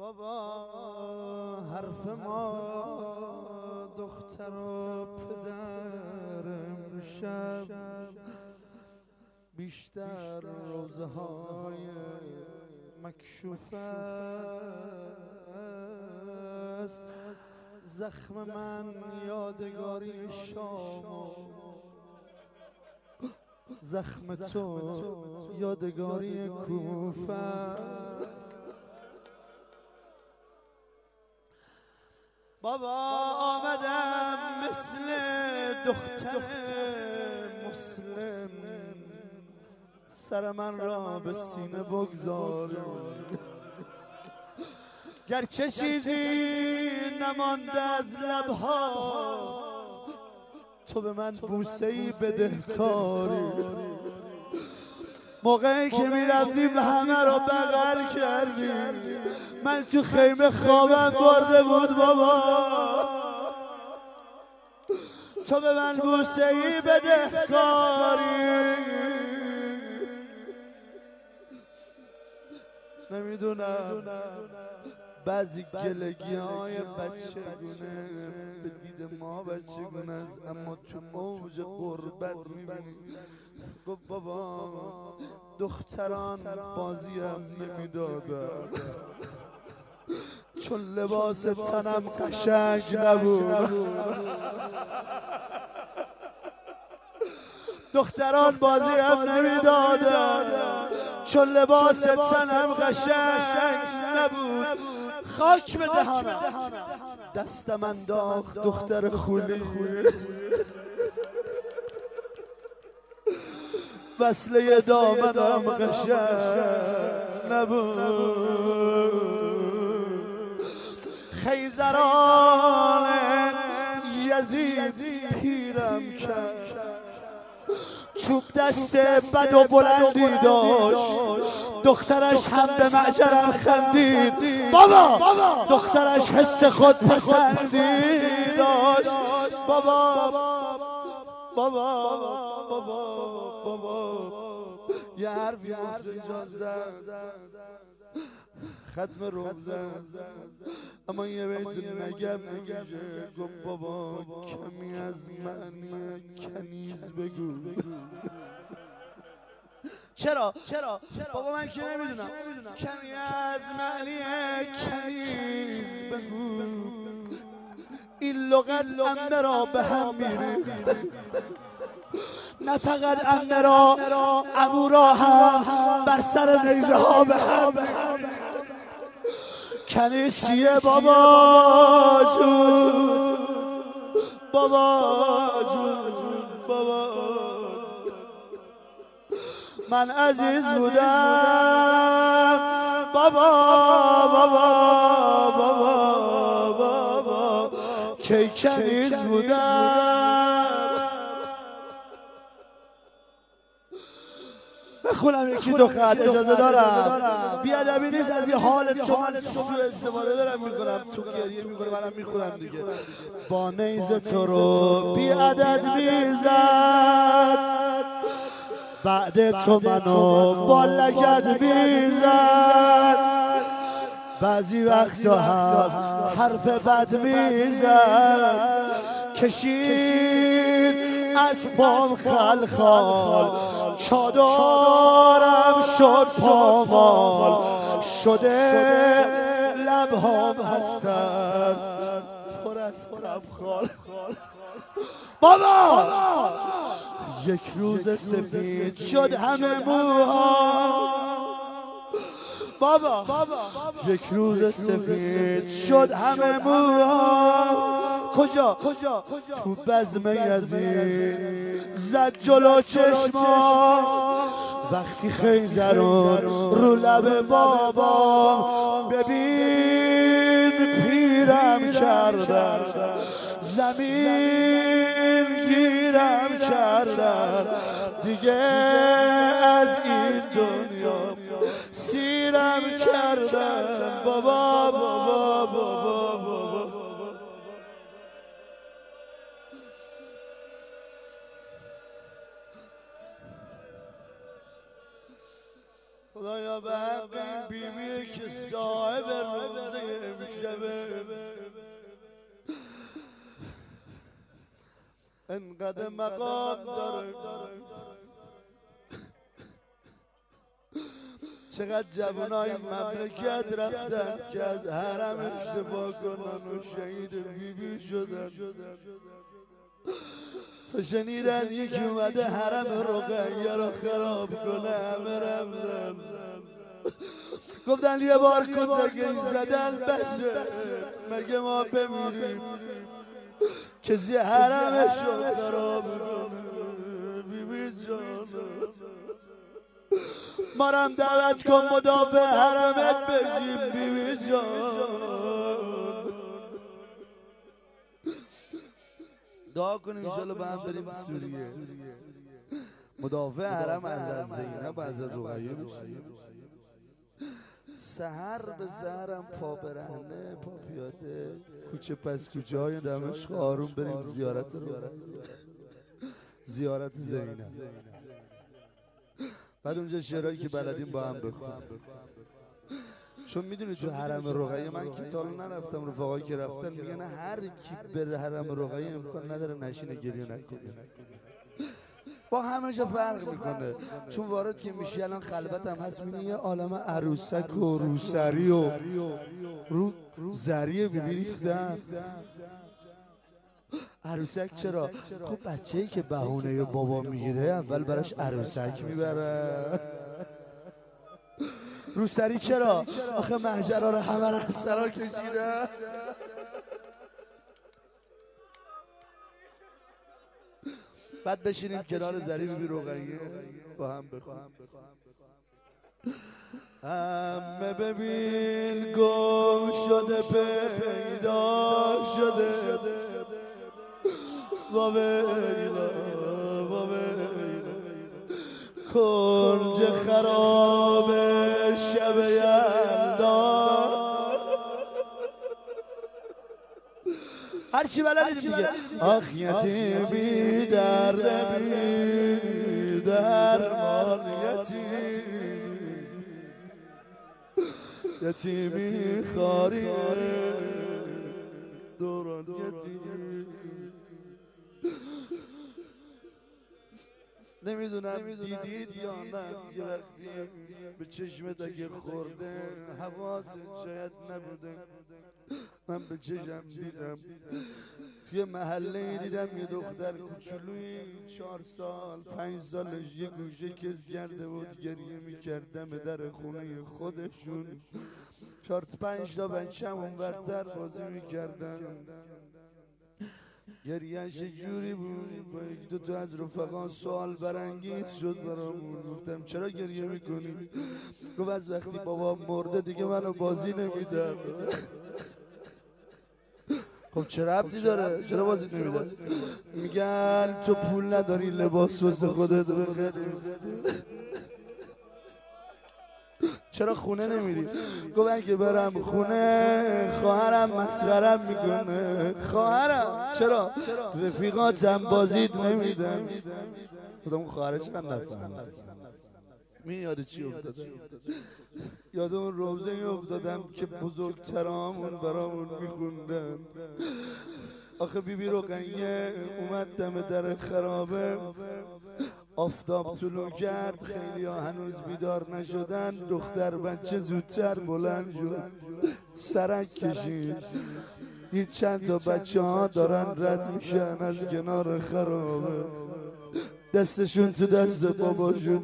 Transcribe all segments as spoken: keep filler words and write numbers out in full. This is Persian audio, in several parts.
بابا حرف ما دختر و پدر امشب بیشتر روزه های مکشوف است. زخم من یادگاری شام، زخم تو یادگاری کوفه. بابا آمدم مثل دختر مسلم، سر من را به سینه بگذار، گرچه چیزی نمانده از لبها، تو به من بوسه‌ای بدهکاری. موقعی که میرفتیم همه رو بغل کردیم، من تو خیمه خوابم برده بود بابا، تو به من بوسه‌ای بدهکاری. نمیدونم بعضی گلگی های بچگونه به دید ما بچگونه است، اما تو اوج غربت میبینی. گفت بابا دختران بازیم نمیدادن چون لباس تنم قشنگ نبود. دختران بازیم نمیدادن چون لباس تنم قشنگ نبود. خاک به دهانم دستم انداخت دختر خولی، وصله دامنم قشنگ نبود. خیزران یزید پیرم کرد، چوب دست بد و بلندی داشت، دخترش هم به معجرم خندید. بابا دخترش حس خود پسندی داشت. بابا بابا بابا بابا یه حرفی محسن جان زد، ختم روب زد، اما یه بیت نگم نمیشه. گفت بابا کمی از معنی کنیز بگو. چرا؟ چرا؟ بابا من که نمیدونم. کمی از معنی کنیز بگو، این لغت امه را به هم میره، نه فقط امه را، عمو را هم بر سر نیزه ها به هم میره. کنیز چیه بابا جون؟ بابا جون بابا من عزیز بودم بابا بابا بابا بابا کی کنیز بودم. بخونم یکی دو خط اجازه دارم؟ بیادبی نیست از این حال تو من سوء استفاده دارم میکنم، تو گریه میکنه منم میخونم دیگه. با نیزه تو رو بیعدد میزد، بعد تو منو با لگد میزد، بعضی وقتا هم حرف بد میزد، کشید از پام خلخال، چادرم شد پامال، شده لبهام هستن پر از لبخال. بابا یک روز سفید شد همه موها، بابا یک روز سفید شد همه موها. کجا؟ تو بزم یزید زد جلو چشما، وقتی خیزرون رو لب بابا، ببین پیرم کردن، زمین گیرم کردن، دیگه از این دنیا سیرم کردن. بابا بابا بابا بابا خدایا به حق این بیبی که صاحب روزه امشبه انقدر مقام داره چقدر جوانای مملکت رفتن که از حرم اشتباه کنن و شهید بی بی شدن تا شنیدن یکی اومده حرم رقیه رو خراب کنه همه رفتن گفتن یه بار کتک زدن بسه مگه ما بمیریم کسی حرمش رو خراب کنه بی بی جان مارم دعوت کن مدافع حرمت بشیم بی بی جان دعا کنیم انشالله با هم بریم سوریه مدافع حرم از زینب و از رقیه بشیم سحر به سحرم پا برهنه پا پیاده کوچه پس کوچه های دمشق آروم بریم زیارت زیارت زینب بعد اونجا شعرهایی که بلدیم با هم بخونیم چون میدونی تو حرم رقیه من که تا نرفتم رفقایی که رفتن میگن هر کی بره حرم رقیه امکان نداره نشینه گریه نکنه با همه جا فرق میکنه چون وارد که میشی الان خلوت هم هست میبینی یه عالم عروسک و روسری و رو زریه بیریختن عروسک چرا؟ خب بچه‌ای که بهونه بابا میگیره اول براش عروسک میبره روسری چرا؟ آخه محجرها رو همه رو از سرا کشیده بعد بشینیم کنار زری بی رقیه با هم بخونیم همه ببین گم شده پیدا شده با ویلا با ویلا کنج خراب شب یلدا هرچی بلدید دیگه آخ یتیمی درد بی درمان یتیم یتیمی خاری دوران یتیم نمیدونم دیدید یا نه یه وقتی به چشمت اگه خورده حواست شاید نبوده من به چشم دیدم یه محله دیدم یه دختر کوچولوی چهار سال پنج سالش یه گوشه کز کرده بود گریه میکردم به در خونه خودشون چهار پنج تا بچه هم اون برتر بازی میکردن گریهش جوری بود با یک دو تا از رفقان سوال برانگیز شد برامون گفتم چرا گریه میکنی؟ گفت از وقتی بابا مرده دیگه منو بازی نمیدن خب چه ربطی داره؟ چرا بازی نمیدن؟ میگن تو پول نداری لباس واسه خودت بخری چرا خونه نمیری؟ گفت اگه برم خونه خواهرم مسخرم میکنه خواهرم چرا؟ رفیقاتم بازیت نمیدن خودم اون خواهره چقدر نفهم می یاد چی افتادم؟ یاد اون روزه افتادم که بزرگترامون برامون میخوندن آخه بی بی رقیه اومد دم در خرابه آفتاب طلوع کرد خیلی ها هنوز بیدار نشدن دختر بچه زودتر بلند شد سرک کشید دید چند تا بچه ها دارن رد میشن از کنار خرابه دستشون تو دست باباشون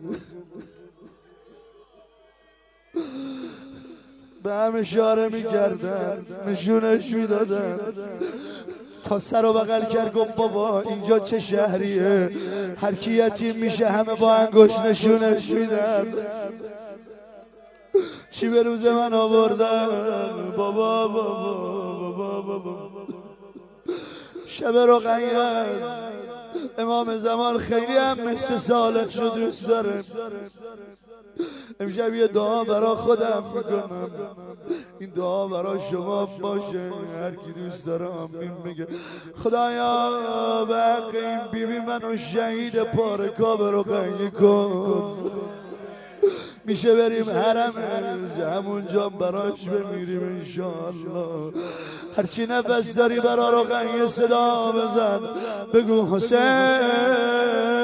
به هم اشاره میکردن نشونش میدادن تا سر و بغل کرد گفت بابا اینجا چه شهریه هر کی یتیم میشه همه با انگشت نشونش میدن چی به روز من آوردن بابا بابا بابا بابا شب رقیه امام زمان خیلی هم مثل صالح رو دوست داره امشب یه دعا برا خودم میکنم این دعا برا شما باشه هر کی دوست داره آمین میگه خدایا به حق این بیبی منو شهید پارکا به رقیه کن میشه بریم حرم همونجا براش بمیریم انشاءالله. هرچی نفس داری برا روغن یه صدا بزن بگو حسین